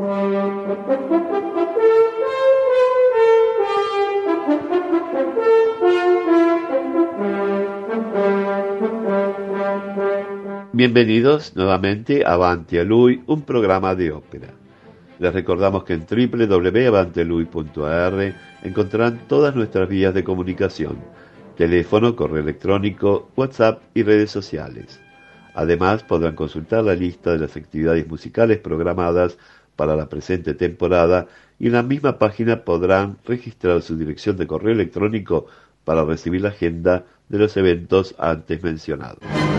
Bienvenidos nuevamente a Avanti a Lui, un programa de ópera. Les recordamos que en www.avantialui.ar encontrarán todas nuestras vías de comunicación: teléfono, correo electrónico, WhatsApp y redes sociales. Además, podrán consultar la lista de las actividades musicales programadas para la presente temporada y en la misma página podrán registrar su dirección de correo electrónico para recibir la agenda de los eventos antes mencionados.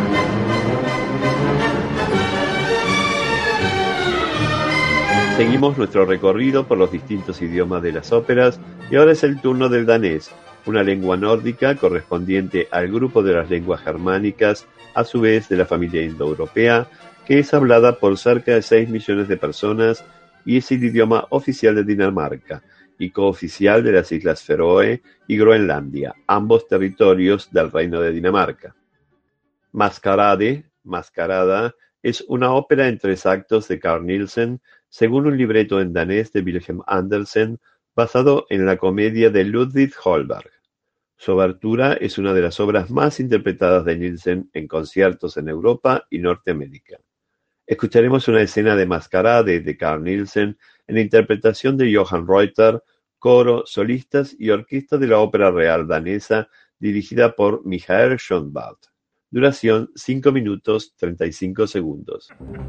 Seguimos nuestro recorrido por los distintos idiomas de las óperas y ahora es el turno del danés, una lengua nórdica correspondiente al grupo de las lenguas germánicas, a su vez de la familia indoeuropea, que es hablada por cerca de 6 millones de personas y es el idioma oficial de Dinamarca y cooficial de las Islas Feroe y Groenlandia, ambos territorios del Reino de Dinamarca. Maskarade, Mascarada, es una ópera en 3 actos de Carl Nielsen, según un libreto en danés de Wilhelm Andersen, basado en la comedia de Ludwig Holberg. Su obertura es una de las obras más interpretadas de Nielsen en conciertos en Europa y Norteamérica. Escucharemos una escena de Mascarade de Carl Nielsen en la interpretación de Johan Reuter, coro, solistas y orquesta de la Ópera Real danesa dirigida por Michael Schoenwald. Duración 5 minutos 35 segundos.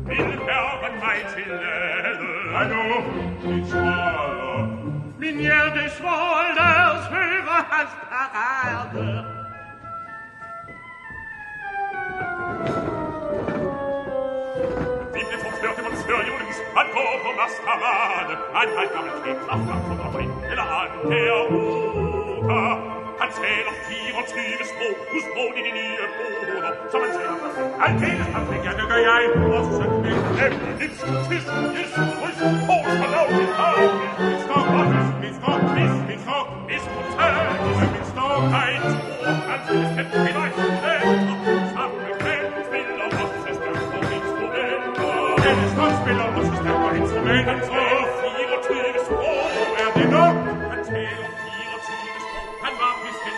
Erzähl auf 24 Sprog, hos båd i de nye boder, som man ser på sig. Alt det, der skal jeg, det gør jeg, og så vil jeg lidt tis, yes, hos, hos, for lov, min stok, min stok, min stok, min stok, hej, tror, han skal skætte min øjne, sammen med kvæld, spiller også stærk på instrumenter. Denne stok spiller også stærk på instrumenter, så 24 sprog er det nok, han taler 24 sprog, han var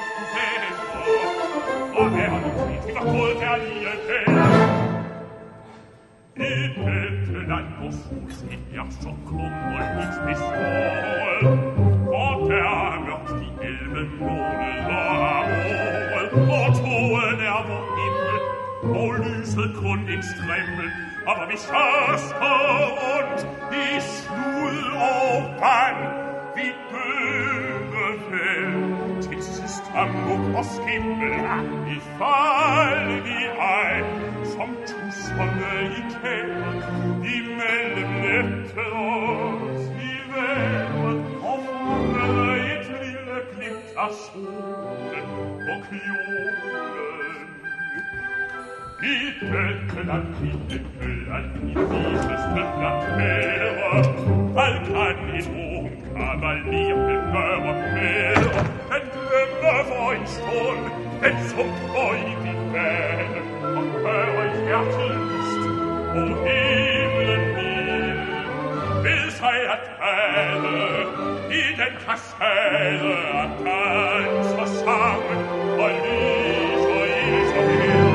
og her har du set, vi var både kærlighed. I dette land, hvor solskin er så kummerligt bestrål, hvor der er mørkt de 11 måneder af året, hvor togen er vor himmel, hvor lyset kun en strimmel, og hvor vi sørster rundt i slud og vand, vi døde vel til sidst amok og skimmel, i fald vi ej, som tusserne i kæld, imellem nettet os i vejret, og fangede et lille glimt af solen og kjolen. I dette land findet vel at de viseste landmære, hvad kan en ung kavaler begøre mere, den glemmer for en stund, den som evigt vane, og gør i hjertet lyst, og himlen mild, ved sig at træde i den kaskade af dans og sang, og lys og ild som her.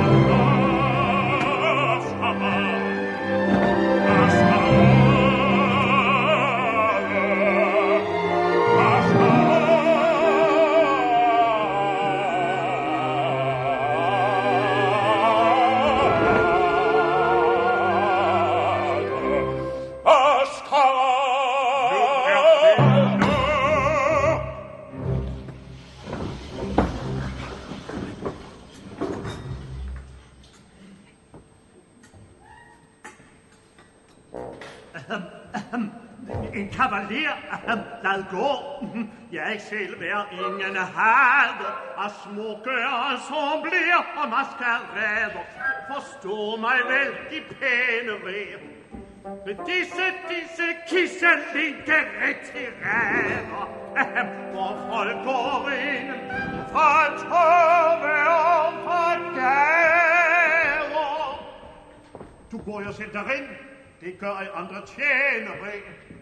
En kavaler, lad gå. Jeg selv er ingen hade af smukke ensembler og maskerader. Forstå mig vel, de pæne ræv. Disse kisselinke retirader, hvor folk går ind fra tove og fra gader. Du går jo selv derind. stikker af andre tjenere.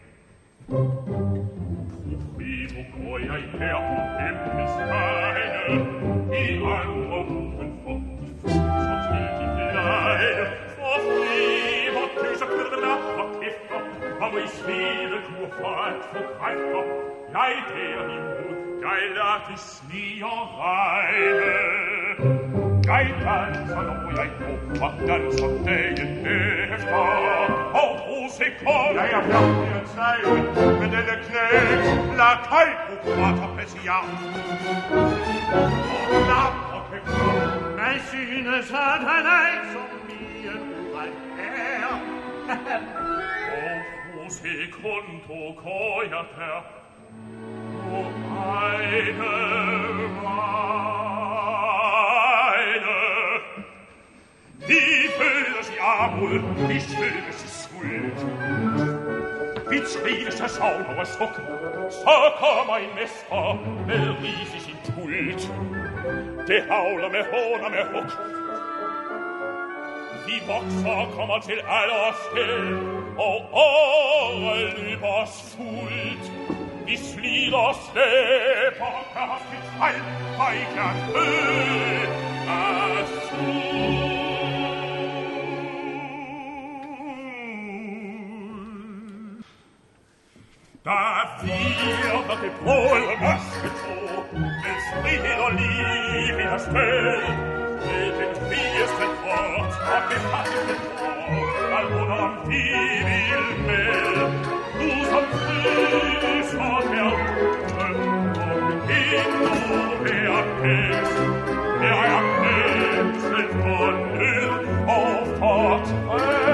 Primo går jeg her på himlens vegne, i andre udenfor, så til de pleje, og flever, kyser, kødler, og kæfter, og i svedekur for at få kræfter. Jeg derimod, jeg lader det snige og regne. Jeg danser, når jeg går, og danser dagen efter. Og 2 sekunder. Jeg færdig at sige, med denne knæk, lad kajprokurator Pessian. Og lapper kæfter, mig synes, at han er som mien uret her. Og 2 sekunder går jeg der, og eine vegne. Vi føles i armod, vi føles i skuld. Vi trives af savn og af suk, så kommer en mester med ris i sin tult. Det havler med hån og med huk. Vi vokser og kommer til aller skæld, og året løber os fuldt. Vi slider og slæber og gør os til træl, og ikke er kød af sult. Der virker det brøde masketro, med frihed og liv i der sted. Med den frieste fort og befattede tro, al under vi vil med. Du som fryser her, og endnu mere pæst. Her er pæstet for nød og for træ.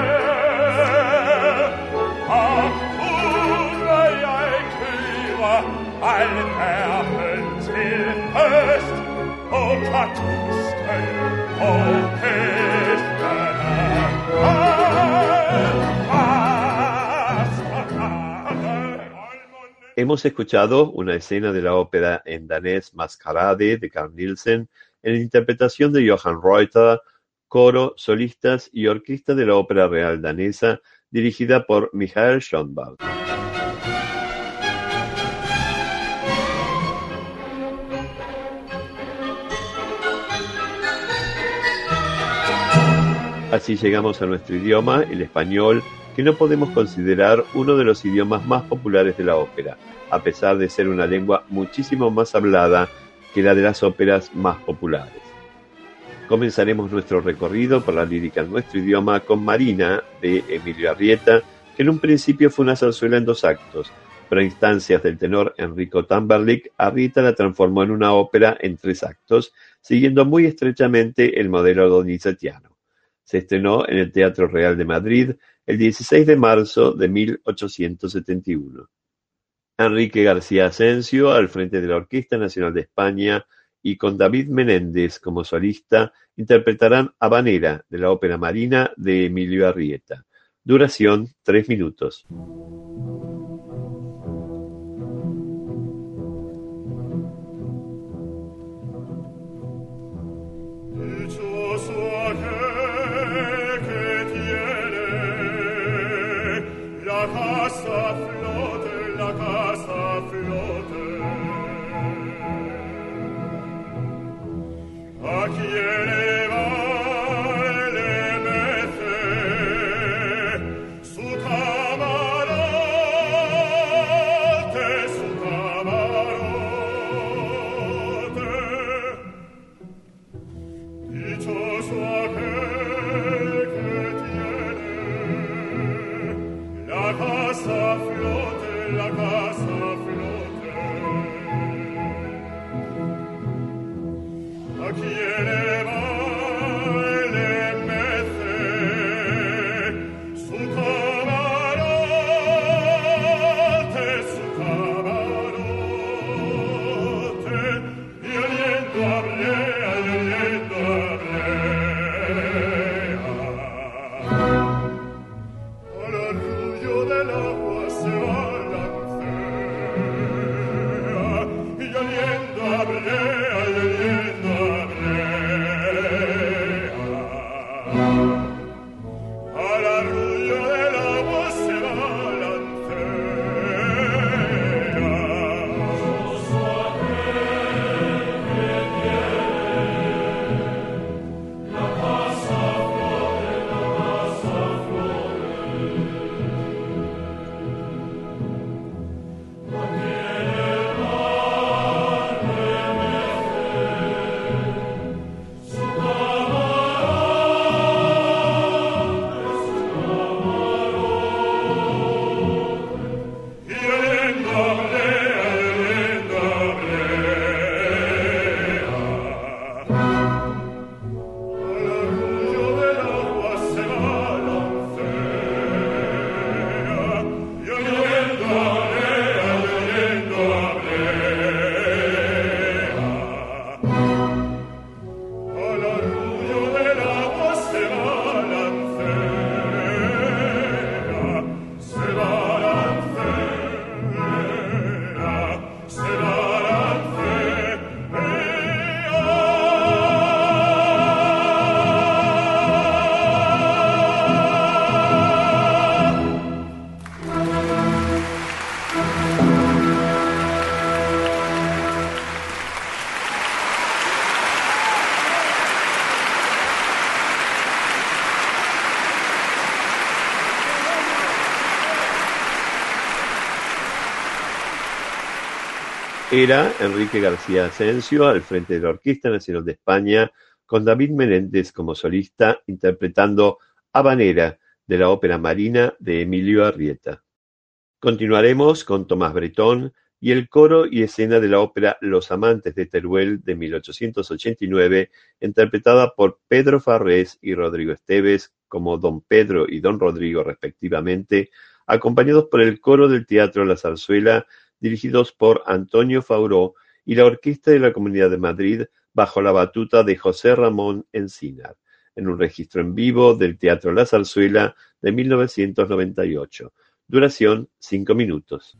Al verden til høst, og katisten og hestene. Hemos escuchado una escena de la ópera en danés Maskarade de Carl Nielsen en la interpretación de Johan Reuter, coro, solistas y orquesta de la Ópera Real Danesa dirigida por Michael Schoenberg. Así llegamos a nuestro idioma, el español, que no podemos considerar uno de los idiomas más populares de la ópera, a pesar de ser una lengua muchísimo más hablada que la de las óperas más populares. Comenzaremos nuestro recorrido por la lírica en nuestro idioma con Marina, de Emilio Arrieta, que en un principio fue una zarzuela en 2 actos, pero a instancias del tenor Enrico Tamberlik, Arrieta la transformó en una ópera en 3 actos, siguiendo muy estrechamente el modelo donizetiano. Se estrenó en el Teatro Real de Madrid el 16 de marzo de 1871. Enrique García Asensio al frente de la Orquesta Nacional de España y con David Menéndez como solista interpretarán Habanera de la ópera Marina de Emilio Arrieta. Duración 3 minutos. Era Enrique García Asensio al frente de la Orquesta Nacional de España, con David Menéndez como solista, interpretando Habanera de la ópera Marina de Emilio Arrieta. Continuaremos con Tomás Bretón y el coro y escena de la ópera Los amantes de Teruel de 1889, interpretada por Pedro Farrés y Rodrigo Esteves como Don Pedro y Don Rodrigo respectivamente, acompañados por el coro del Teatro La Zarzuela, dirigidos por Antonio Fauró, y la Orquesta de la Comunidad de Madrid bajo la batuta de José Ramón Encinar, en un registro en vivo del Teatro La Zarzuela de 1998. Duración 5 minutos.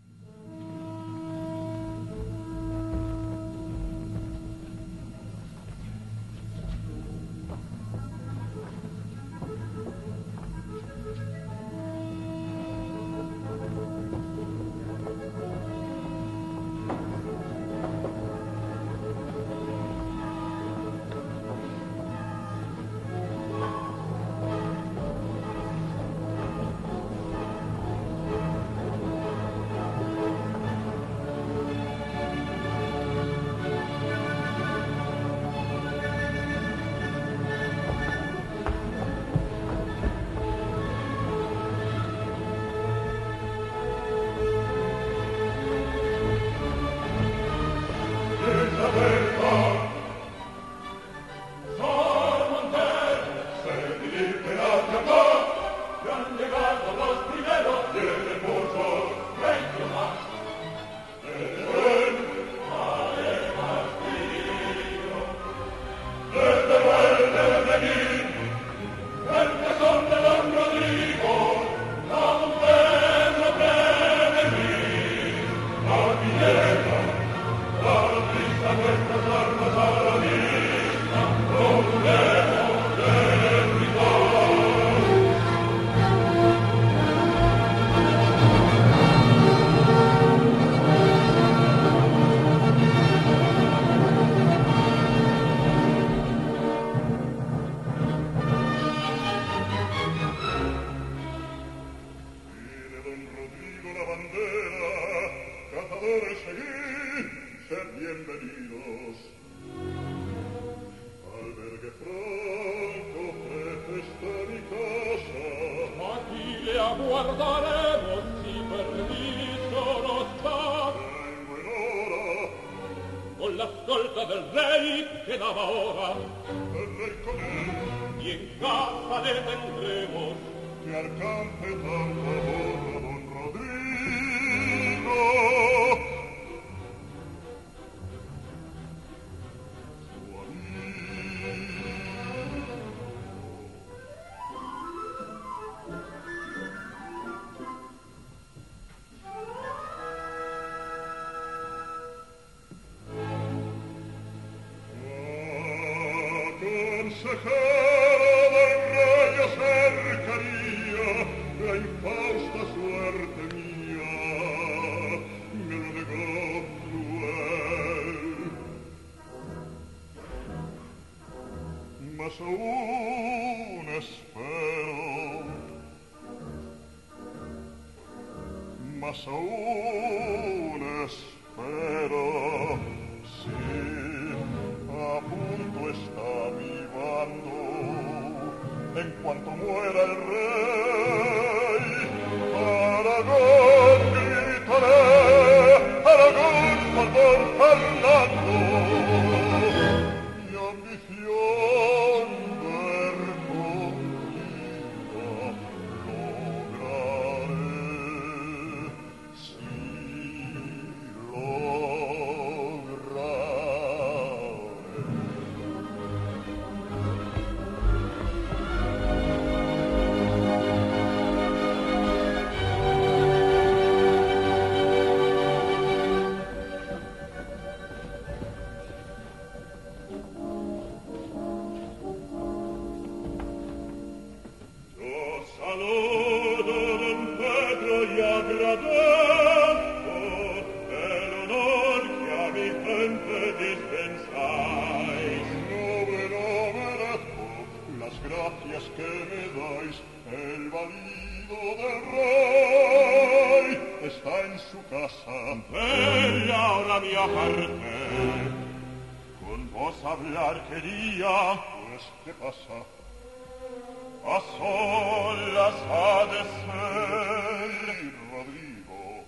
Está en en su casa. Ella ahora mi aparte, con vos hablar quería, pues ¿qué pasa? A solas ha de ser, Rodrigo.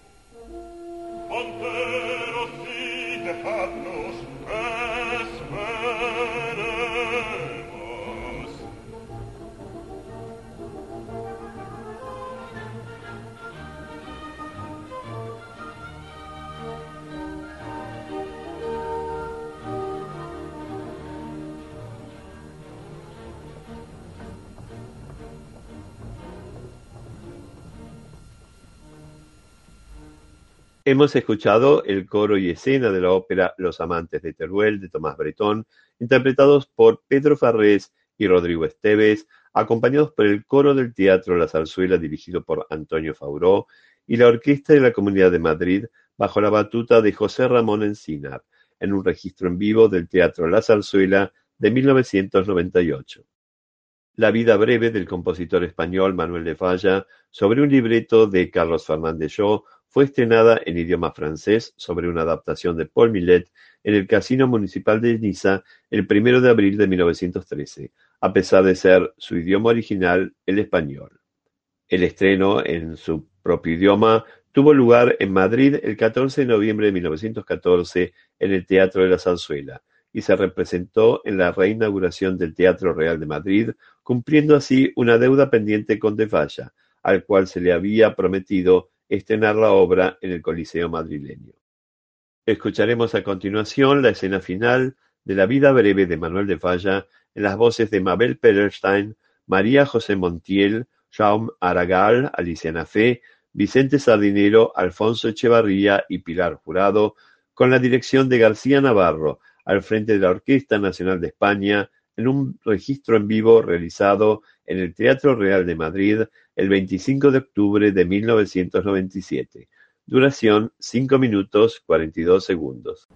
Monteros y dejadnos, esperemos. Hemos escuchado el coro y escena de la ópera Los amantes de Teruel de Tomás Bretón, interpretados por Pedro Farrés y Rodrigo Esteves, acompañados por el coro del Teatro La Zarzuela dirigido por Antonio Fauró y la Orquesta de la Comunidad de Madrid bajo la batuta de José Ramón Encinar, en un registro en vivo del Teatro La Zarzuela de 1998. La vida breve del compositor español Manuel de Falla, sobre un libreto de Carlos Fernández Shaw, fue estrenada en idioma francés sobre una adaptación de Paul Millet en el Casino Municipal de Niza el 1 de abril de 1913, a pesar de ser su idioma original el español. El estreno en su propio idioma tuvo lugar en Madrid el 14 de noviembre de 1914 en el Teatro de la Zarzuela y se representó en la reinauguración del Teatro Real de Madrid, cumpliendo así una deuda pendiente con de Falla, al cual se le había prometido estrenar la obra en el Coliseo madrileño. Escucharemos a continuación la escena final de la vida breve de Manuel de Falla en las voces de Mabel Perelstein, María José Montiel, Jaume Aragal, Alicia Nafé, Vicente Sardinero, Alfonso Echevarría y Pilar Jurado, con la dirección de García Navarro, al frente de la Orquesta Nacional de España, en un registro en vivo realizado en el Teatro Real de Madrid el 25 de octubre de 1997. Duración 5 minutos 42 segundos.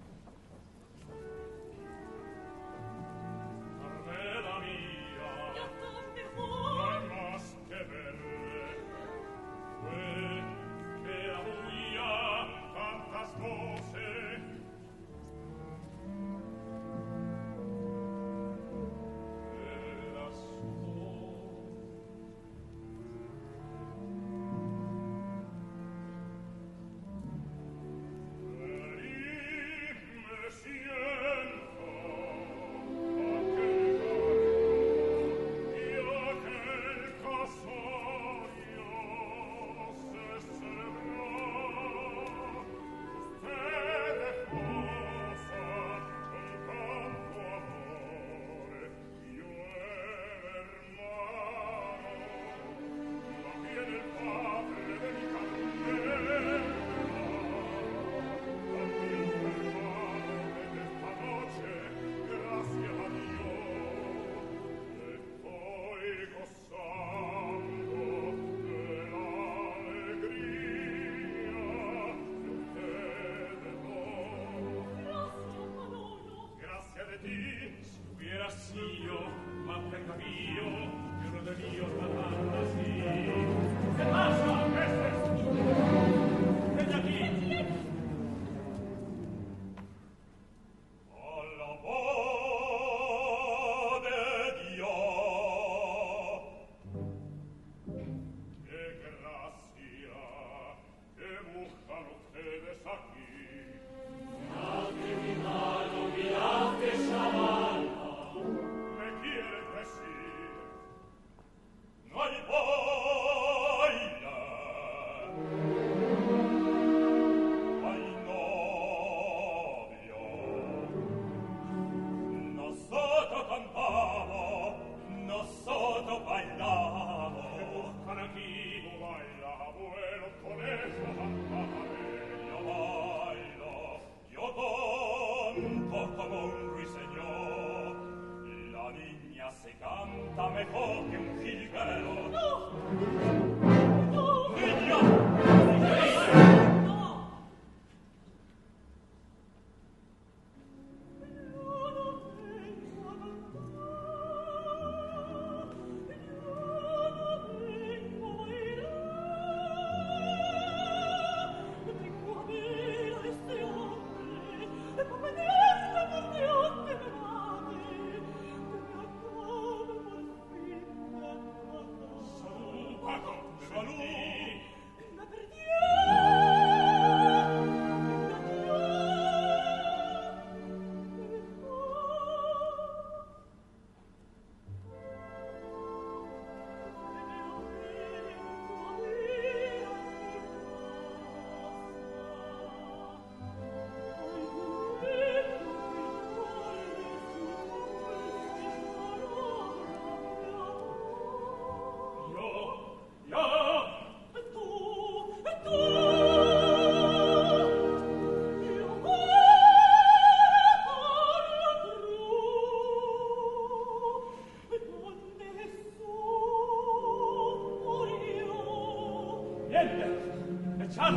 Con eso cantare,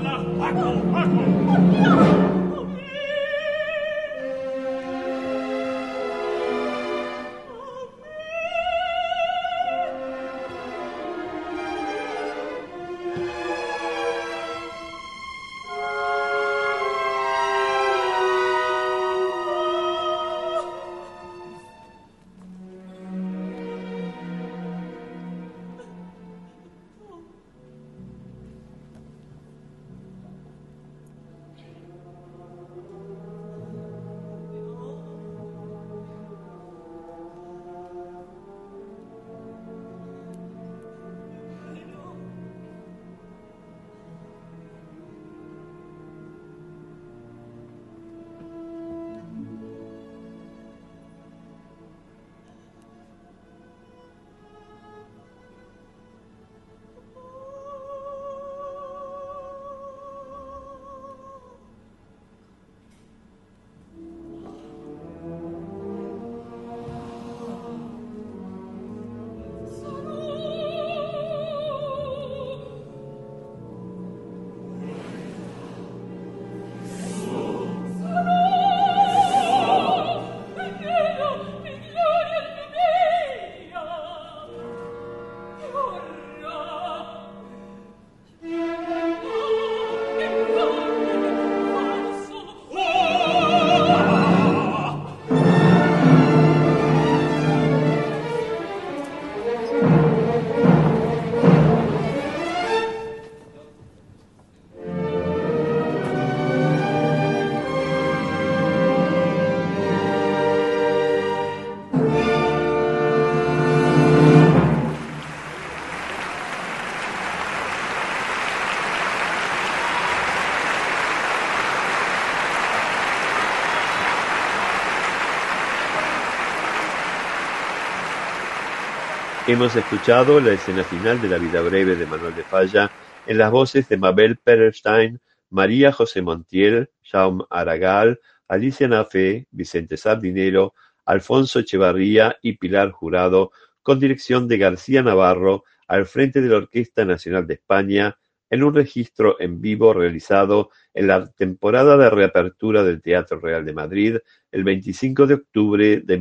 Hemos escuchado la escena final de La vida breve de Manuel de Falla en las voces de Mabel Perelstein, María José Montiel, Jaume Aragal, Alicia Nafé, Vicente Sardinero, Alfonso Echevarría y Pilar Jurado, con dirección de García Navarro, al frente de la Orquesta Nacional de España, en un registro en vivo realizado en la temporada de reapertura del Teatro Real de Madrid el 25 de octubre de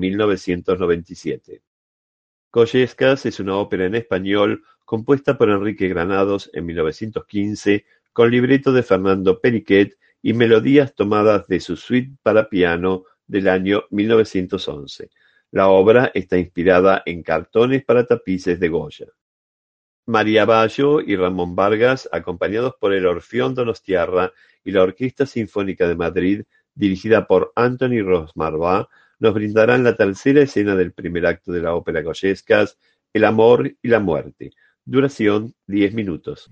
1997. Goyescas es una ópera en español compuesta por Enrique Granados en 1915 con libreto de Fernando Periquet y melodías tomadas de su suite para piano del año 1911. La obra está inspirada en cartones para tapices de Goya. María Bayo y Ramón Vargas, acompañados por el Orfeón Donostiarra y la Orquesta Sinfónica de Madrid, dirigida por Anthony Rosmarbá, nos brindarán la tercera escena del primer acto de la ópera Goyescas, El amor y la muerte. Duración 10 minutos.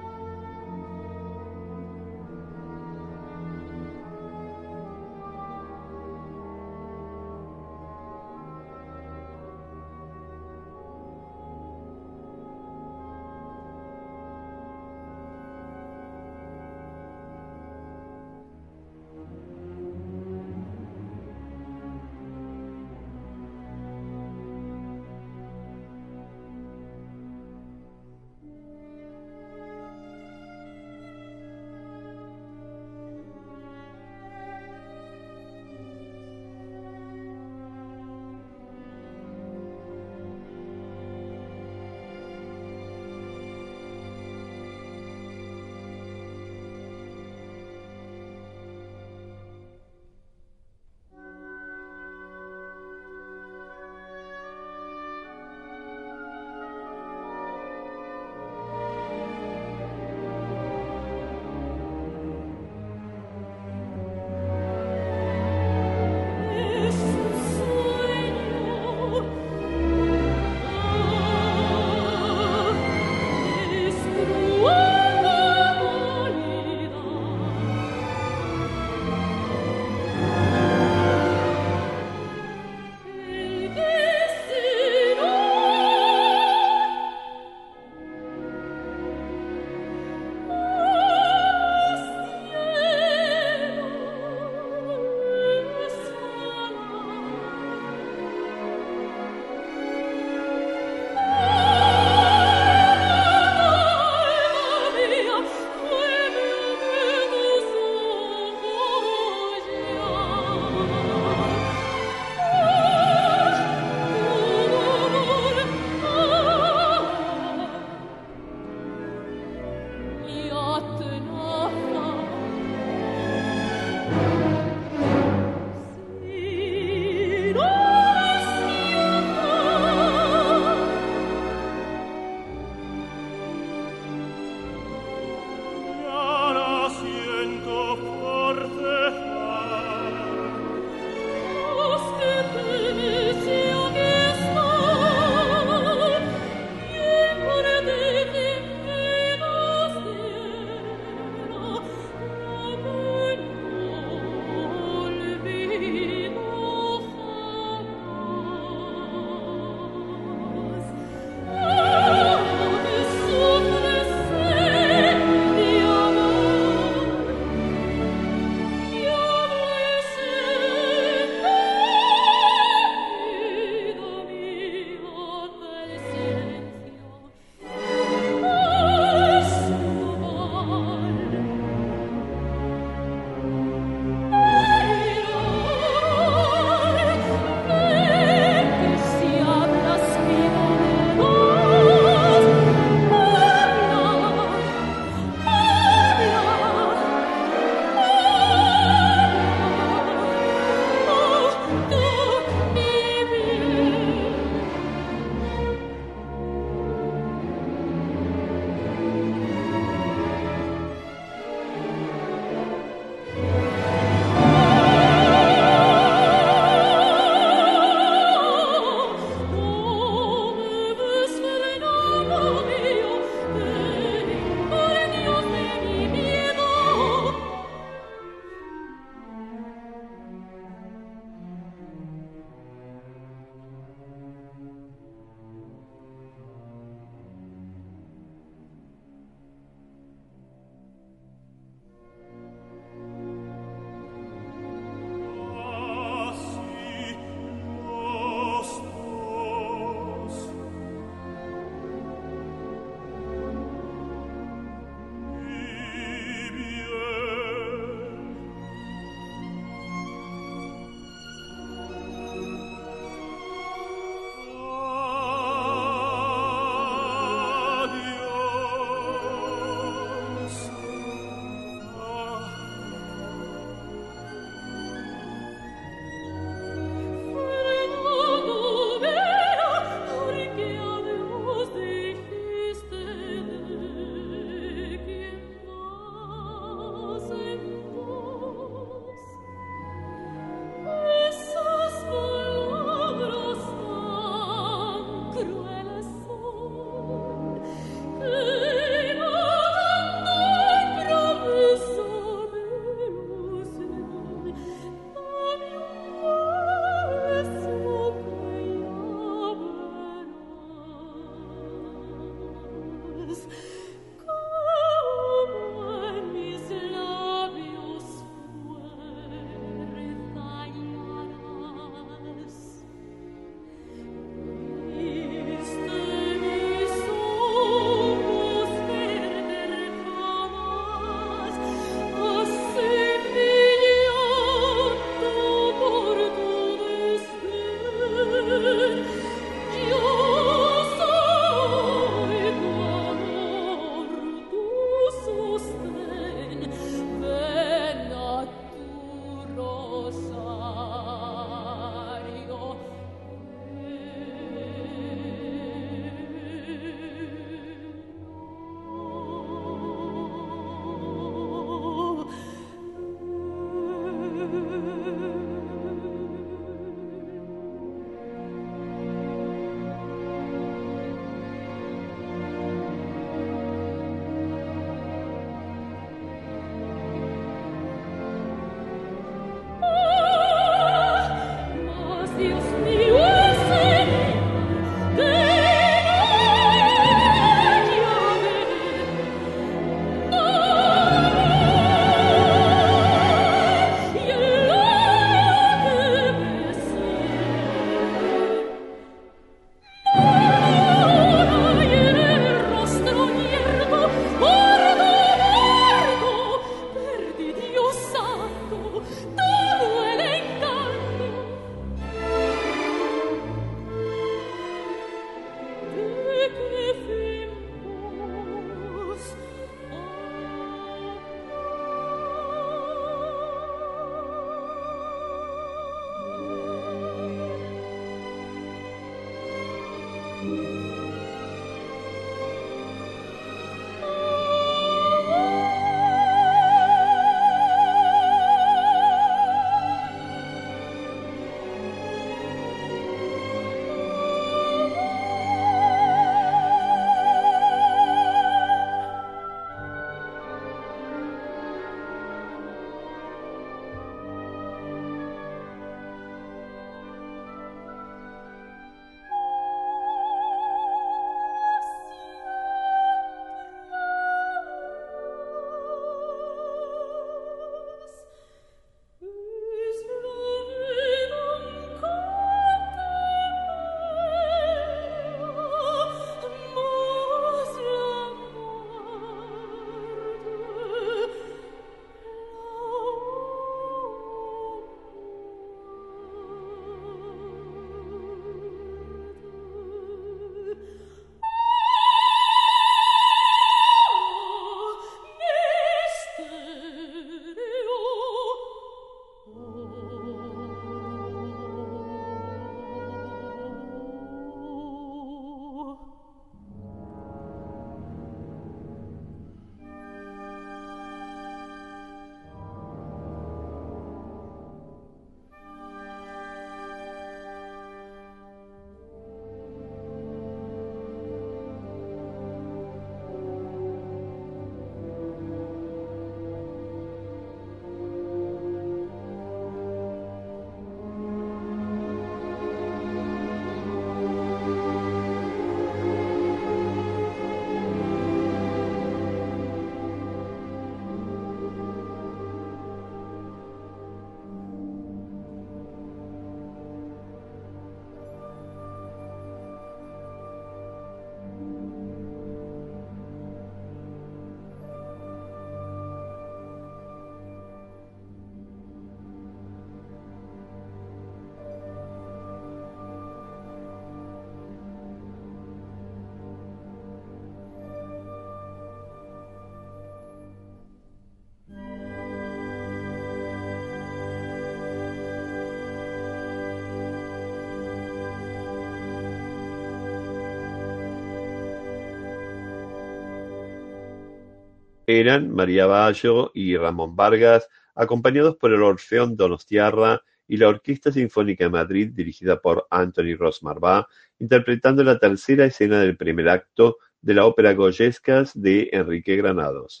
Eran María Bayo y Ramón Vargas, acompañados por el Orfeón Donostiarra y la Orquesta Sinfónica de Madrid, dirigida por Anthony Ros-Marvá, interpretando la tercera escena del primer acto de la ópera Goyescas de Enrique Granados.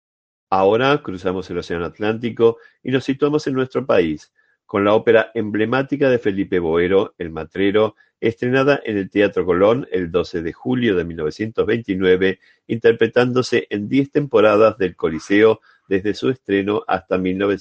Ahora cruzamos el Océano Atlántico y nos situamos en nuestro país, con la ópera emblemática de Felipe Boero, El Matrero, estrenada en el Teatro Colón el 12 de julio de 1929, interpretándose en 10 temporadas del Coliseo desde su estreno hasta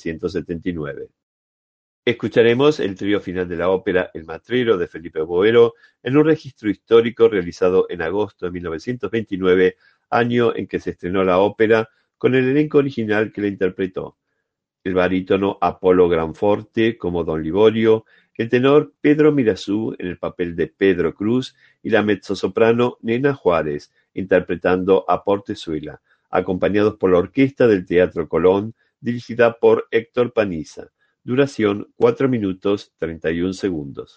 1979. Escucharemos el trío final de la ópera El Matrero de Felipe Boero en un registro histórico realizado en agosto de 1929, año en que se estrenó la ópera, con el elenco original que la interpretó: el barítono Apolo Granforte como Don Liborio, el tenor Pedro Mirazú en el papel de Pedro Cruz y la mezzosoprano Nena Juárez interpretando a Portezuela, acompañados por la orquesta del Teatro Colón dirigida por Héctor Paniza. Duración 4 minutos 31 segundos.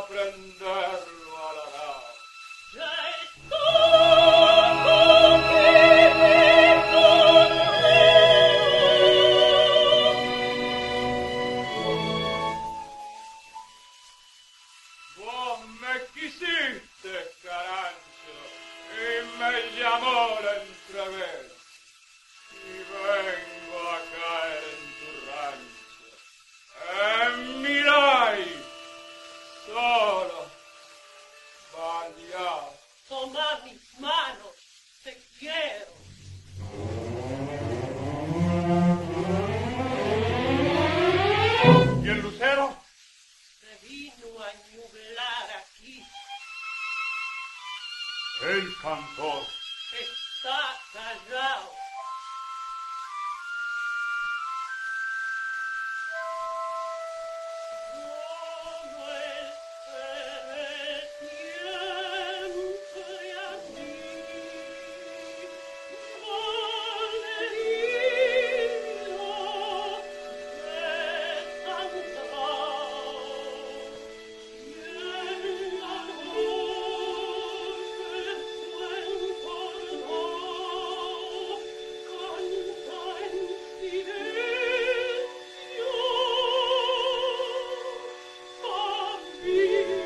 prenderlo a la nave. Ya estuvo que me Vos me quisiste, Carancho, y me llamó la entrevés. Y vengo a caer en tu rancho. Mirai, solo, vaya. Toma mis manos, te quiero. ¿Y el lucero? Se vino a nublar aquí. El cantor. Está callado. Como esperé siempre así, malherido, desamparado, y en la noche su entorno canta en silencio a mí.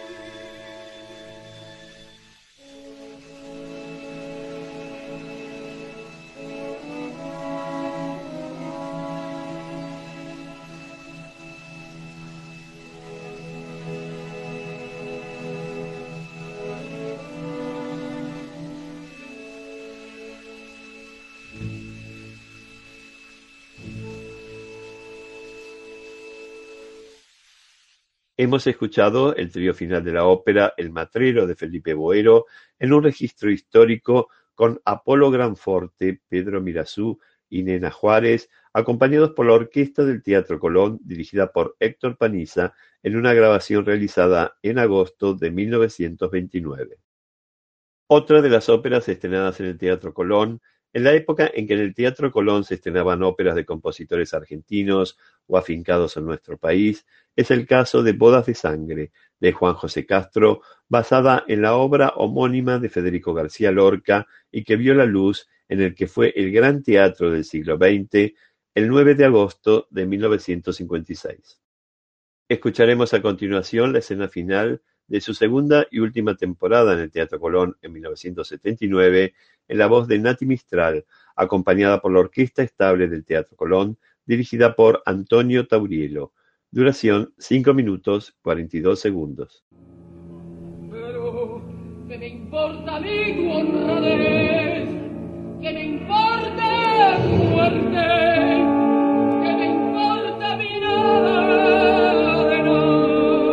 Hemos escuchado el trío final de la ópera El Matrero de Felipe Boero en un registro histórico con Apolo Granforte, Pedro Mirazú y Nena Juárez, acompañados por la Orquesta del Teatro Colón, dirigida por Héctor Paniza, en una grabación realizada en agosto de 1929. Otra de las óperas estrenadas en el Teatro Colón, en la época en que en el Teatro Colón se estrenaban óperas de compositores argentinos o afincados en nuestro país, es el caso de Bodas de Sangre, de Juan José Castro, basada en la obra homónima de Federico García Lorca y que vio la luz en el que fue el gran teatro del siglo XX el 9 de agosto de 1956. Escucharemos a continuación la escena final de su segunda y última temporada en el Teatro Colón en 1979, en la voz de Nati Mistral, acompañada por la Orquesta Estable del Teatro Colón, dirigida por Antonio Tauriello. Duración 5 minutos 42 segundos. Pero, ¿qué me importa a mí tu honradez? ¿Qué me importa tu muerte? ¿Qué me importa mi nada de nada?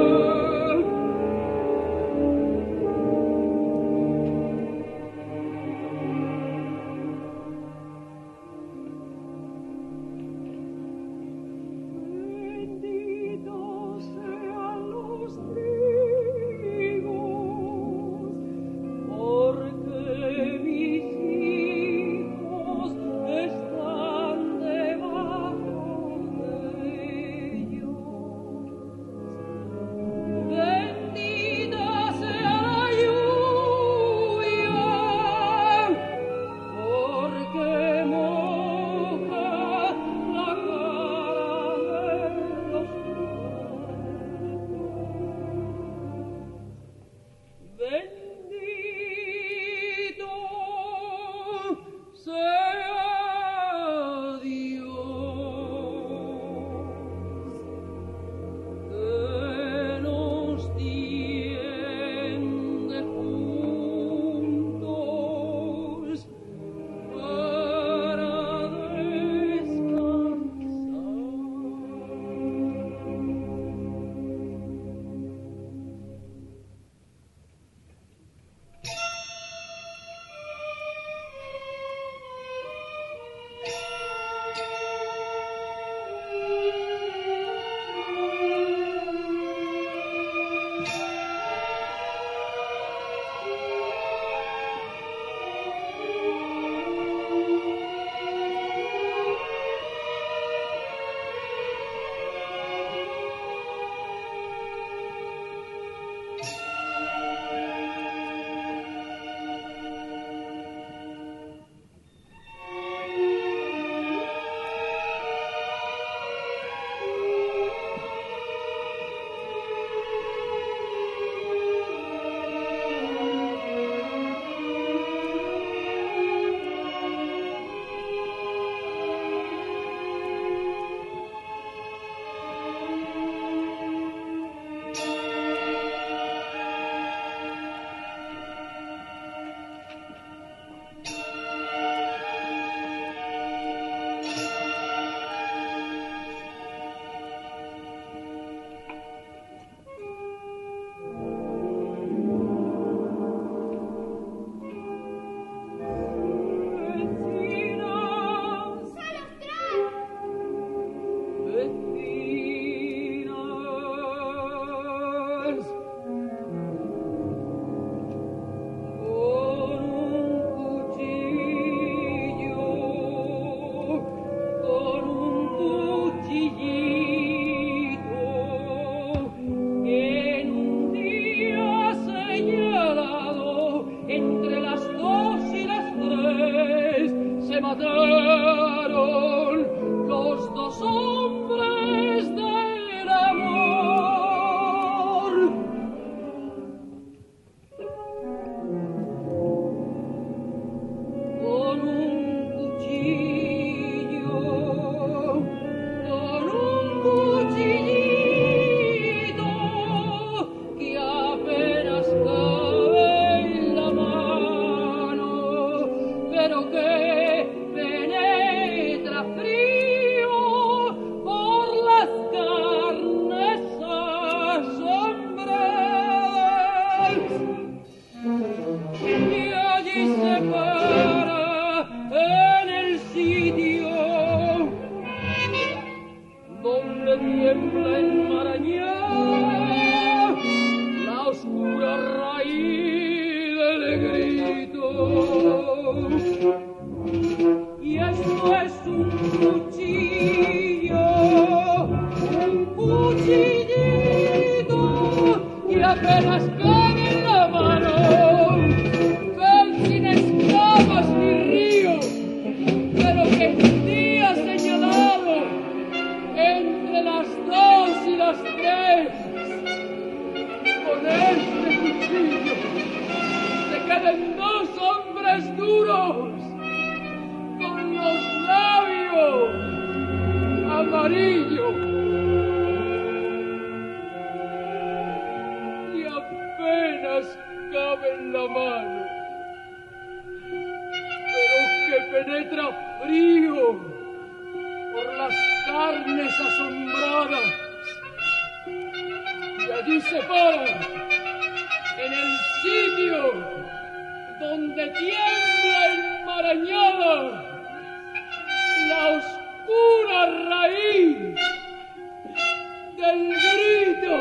Benditos sean los trigos, porque mis hijos están debajo de ellos. guardaron los dos hombres del amor. Con un cuchillo, con un cuchillito que apenas cabe en la mano, pero que penetra frío por las carnes asombradas. Y allí se para en el sitio donde tiembla enmarañada la oscura raíz del grito. Y esto es un cuchillito que apenas cabe en la mano, ven sin escamas ni río, pero que un día señalado entre las 2 y las 3, con este cuchillo se queden 2 hombres duros con los labios amarillos y apenas cabe en la mano, pero que penetra frío por las carnes asombradas. Y allí se paran en el sitio donde tiembla enmarañada la oscura raíz del grito.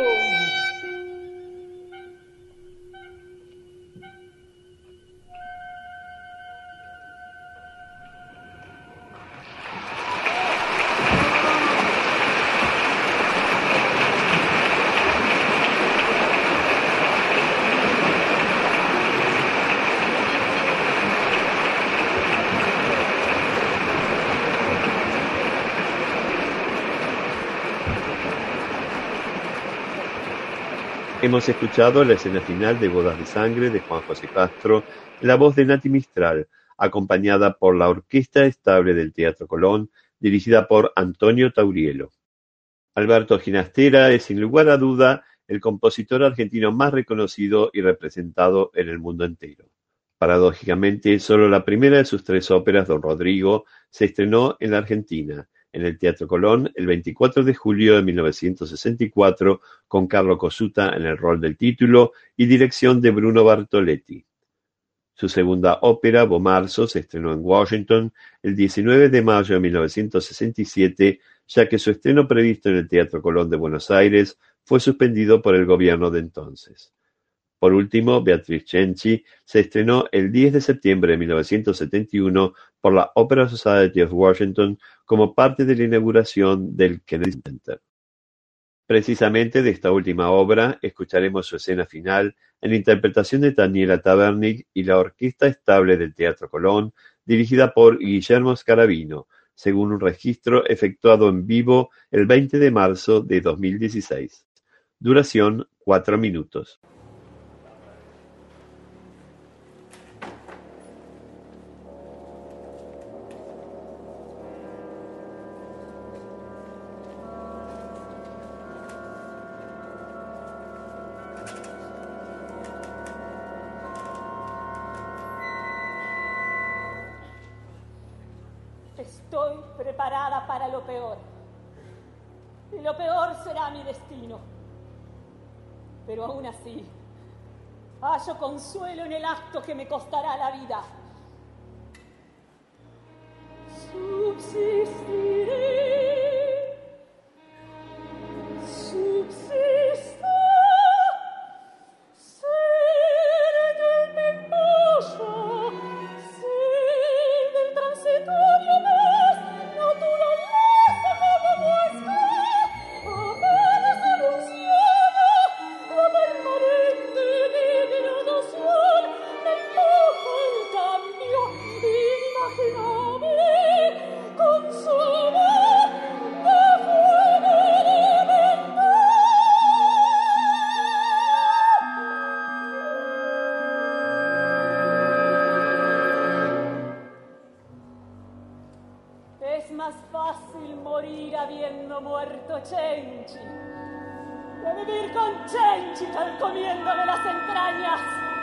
Hemos escuchado la escena final de Bodas de Sangre de Juan José Castro, en la voz de Nati Mistral, acompañada por la Orquesta Estable del Teatro Colón, dirigida por Antonio Taurielo. Alberto Ginastera es sin lugar a duda el compositor argentino más reconocido y representado en el mundo entero. Paradójicamente, solo la primera de sus 3 óperas, Don Rodrigo, se estrenó en la Argentina, en el Teatro Colón, el 24 de julio de 1964, con Carlo Cosuta en el rol del título y dirección de Bruno Bartoletti. Su segunda ópera, Bomarzo, se estrenó en Washington el 19 de mayo de 1967, ya que su estreno previsto en el Teatro Colón de Buenos Aires fue suspendido por el gobierno de entonces. Por último, Beatriz Cenci se estrenó el 10 de septiembre de 1971 por la Opera Society of Washington como parte de la inauguración del Kennedy Center. Precisamente de esta última obra escucharemos su escena final en interpretación de Daniela Tabernig y la Orquesta Estable del Teatro Colón, dirigida por Guillermo Scarabino, según un registro efectuado en vivo el 20 de marzo de 2016. Duración 4 minutos. Estoy preparada para lo peor. Y lo peor será mi destino. Pero aún así, hallo consuelo en el acto que me costará la vida. Subsistiré. Subsisto. Ser del memposo. Ser del transitorio mes. Naturaleza como muestra. Apenas anunciada. La permanente degradación me empuja el cambio inimaginable. muerto Cenci, de vivir con Cenci comiéndole las entrañas.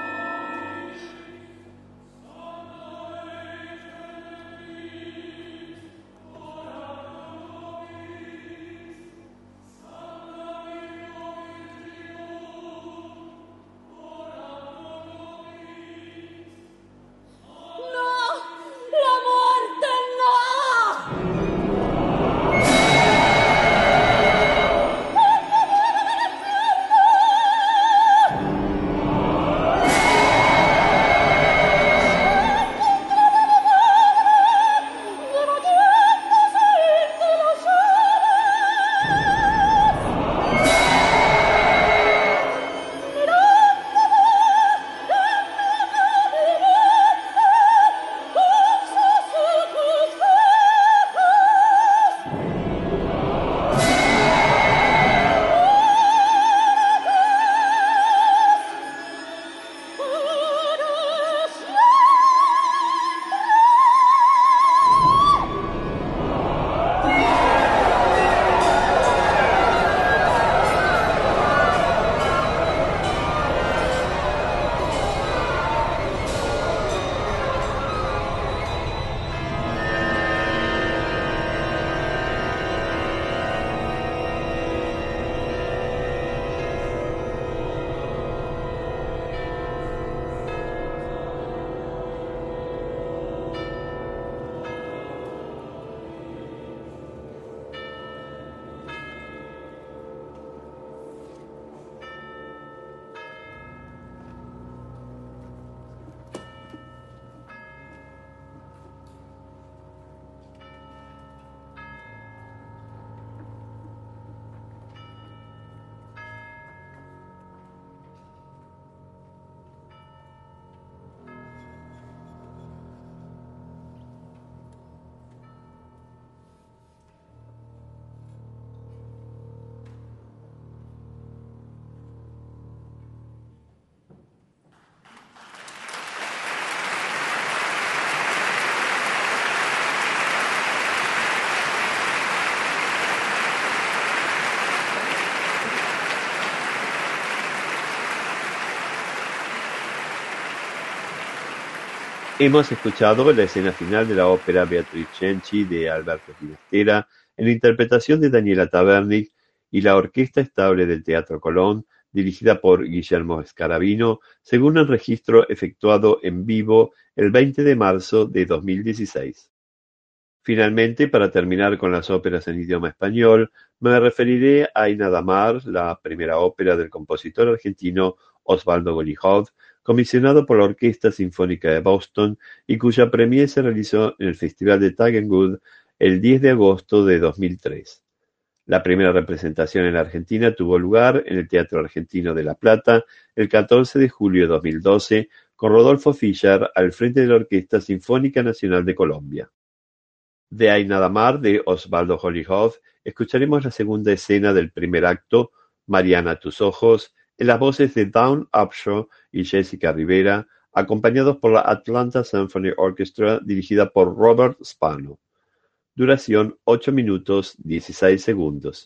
Hemos escuchado la escena final de la ópera Beatriz Cenci de Alberto Ginastera en la interpretación de Daniela Tabernik y la Orquesta Estable del Teatro Colón, dirigida por Guillermo Scarabino, según el registro efectuado en vivo el 20 de marzo de 2016. Finalmente, para terminar con las óperas en idioma español, me referiré a Hay nada más, la primera ópera del compositor argentino Osvaldo Golijov, comisionado por la Orquesta Sinfónica de Boston y cuya premiere se realizó en el Festival de Tanglewood el 10 de agosto de 2003. La primera representación en la Argentina tuvo lugar en el Teatro Argentino de La Plata el 14 de julio de 2012 con Rodolfo Fischer al frente de la Orquesta Sinfónica Nacional de Colombia. De Hay nada más de Osvaldo Golijov escucharemos la segunda escena del primer acto, Mariana, tus ojos, en las voces de Dawn Upshaw y Jessica Rivera, acompañados por la Atlanta Symphony Orchestra dirigida por Robert Spano. Duración 8 minutos 16 segundos.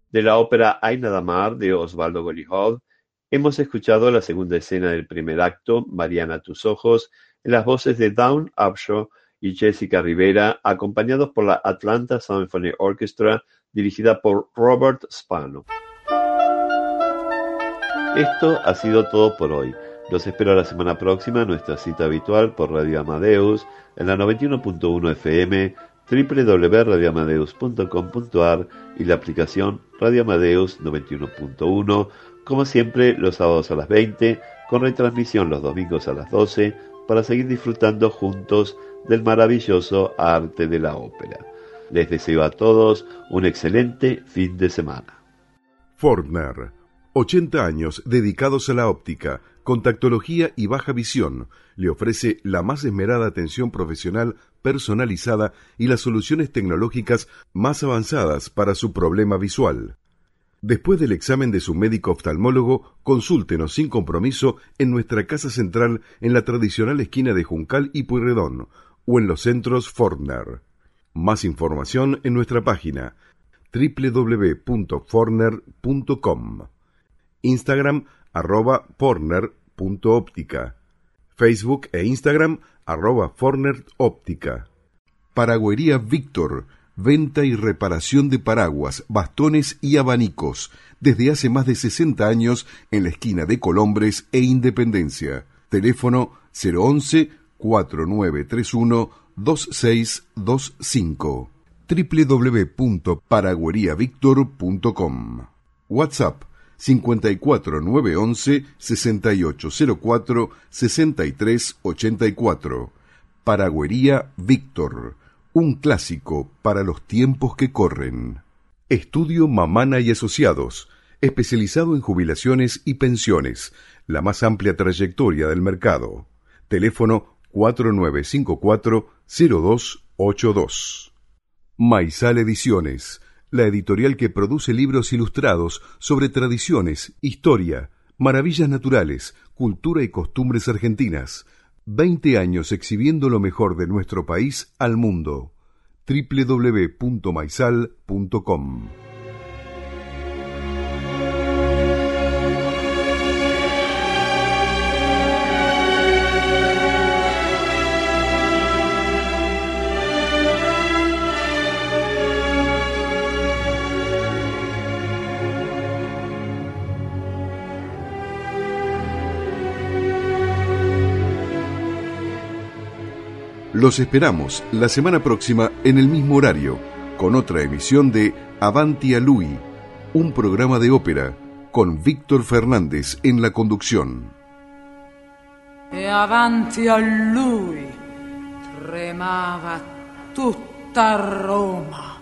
De la ópera Aina Damar de Osvaldo Golijov, hemos escuchado la segunda escena del primer acto, Mariana, tus ojos, en las voces de Dawn Upshaw y Jessica Rivera, acompañados por la Atlanta Symphony Orchestra, dirigida por Robert Spano. Esto ha sido todo por hoy. Los espero la semana próxima, nuestra cita habitual por Radio Amadeus, en la 91.1 FM, www.radioamadeus.com.ar y la aplicación Radio Amadeus 91.1, como siempre los sábados a las 20, con retransmisión los domingos a las 12, para seguir disfrutando juntos del maravilloso arte de la ópera. Les deseo a todos un excelente fin de semana. Fortner, 80 años dedicados a la óptica, contactología y baja visión, le ofrece la más esmerada atención profesional personalizada y las soluciones tecnológicas más avanzadas para su problema visual. Después del examen de su médico oftalmólogo, consúltenos sin compromiso en nuestra casa central en la tradicional esquina de Juncal y Pueyrredón o en los centros Fortner. Más información en nuestra página www.fortner.com, Instagram @fortner.óptica, Facebook e Instagram @fortneroptica. Paragüería Víctor, venta y reparación de paraguas, bastones y abanicos, desde hace más de 60 años en la esquina de Colombres e Independencia. Teléfono 011-4931-2625. www.paragüeriavictor.com. WhatsApp 54911-6804-6384. Paragüería Víctor, un clásico para los tiempos que corren. Estudio Mamana y Asociados, especializado en jubilaciones y pensiones, la más amplia trayectoria del mercado. Teléfono 4954-0282. Maizal Ediciones, la editorial que produce libros ilustrados sobre tradiciones, historia, maravillas naturales, cultura y costumbres argentinas. 20 años exhibiendo lo mejor de nuestro país al mundo. www.maizal.com. Los esperamos la semana próxima en el mismo horario, con otra emisión de Avanti a Lui, un programa de ópera con Víctor Fernández en la conducción. E avanti a lui tremava tutta Roma.